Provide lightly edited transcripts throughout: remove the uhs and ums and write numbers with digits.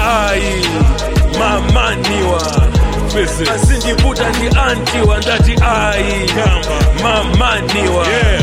ai mamaniwa asindivuta ndi antiwa ndati ai mamaniwa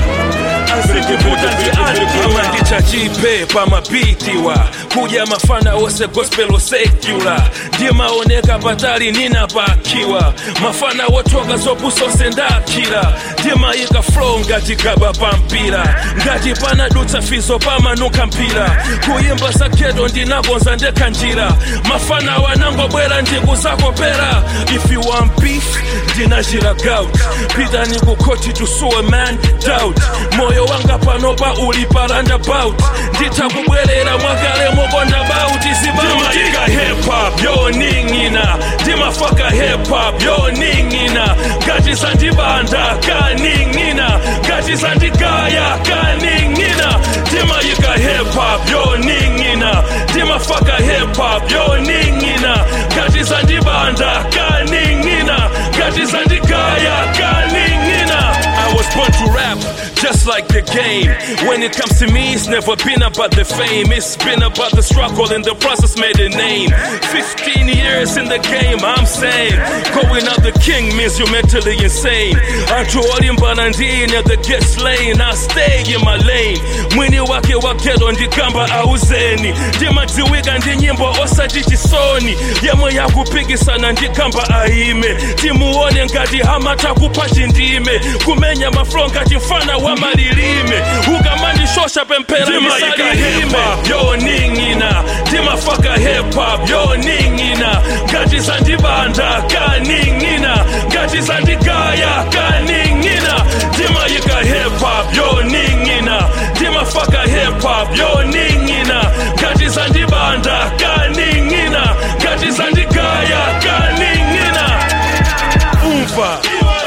asindivuta ndi antiwa ndichachipe pamapitiwa kuja mafana wose gospel secular ndimaoneka patali ninapakiwa mafana wotoka zopusose ndakira ndimayika flow ngati gaba pampira ngati panadutsa fizo pamanuka mpira kuyimba sakedo ndinakonza ndekanjira mafana wanangobwera ndikuzakopera if you want beef ndinachira gout pitani kukoti tusuwe man doubt moyo wanga panopa uli parandabout nditakubwerera mwakale mokonda bauti zibaika hip hop yo ningina ndimafaka hip hop yo ningina ngati sandibanda kaningina ngati sandigaya kaningina ndimayika hip hop yo ningina ndimafaka hip hop yo ningina ngati sandibanda kaningina ngati sandigaya kaningina. I was born to rap just like the game. When it comes to me, it's never been about the fame. It's been about the struggle and the process made a name. 15 years in the game, I'm saying going out the king means you're mentally insane. Atuolimbana ndine the get slain. I stay in my lane. Mwini wake wakedo ndikamba auzeni. Ndimadziwika ndi nyimbo osati chisoni. Yemwe yakupikisana ndikamba aime. Timuone ngati hamatakupa chindime. Kumenya maflow ngati mfana wa malilime. Ukamandishosha pempera misalilime. Yo ningina ndimafaka hip hop yo ningina ngati sandibanda kaningina ngati sandigaya kaningina ndimayika hip hop yo ningina ndimafaka hip hop yo ningina ngati sandibanda kaningina ngati sandigaya kaningina umva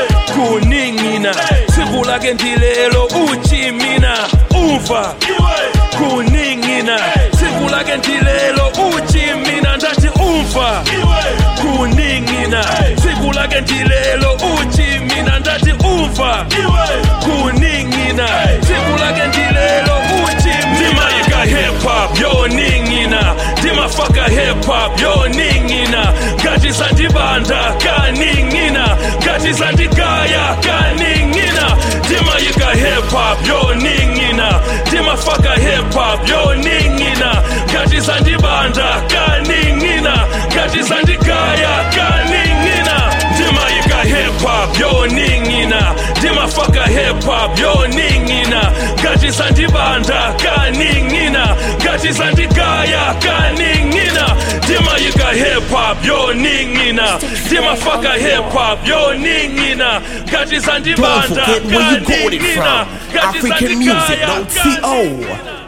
kuningina tsiku lake ndilelo uchimina umva kuningina tsiku lake ndilelo uchimina ndati umva kuningina tsiku lake ndilelo uchimina ndati umva kuningina tsiku lake ndilelo uchimina ndimayika hip hop yo ningina ndimafaka hip hop yo ningina ngati sandibanda kaningina ngati sandigaya kaningina ndimayika hip hop yo ningina ndimafaka hip hop yo ningina ngati sandibanda kaningina ngati sandigaya kaningina ndimayika hip hop yo ningina ndimafaka hip hop yo ningina ngati sandibanda kaningina ngati sandigaya kaningina ndimayika hip hop yo ningina ndimafaka hip hop yo ningina ngati sandibanda kaningina ngati sandigaya kaningina.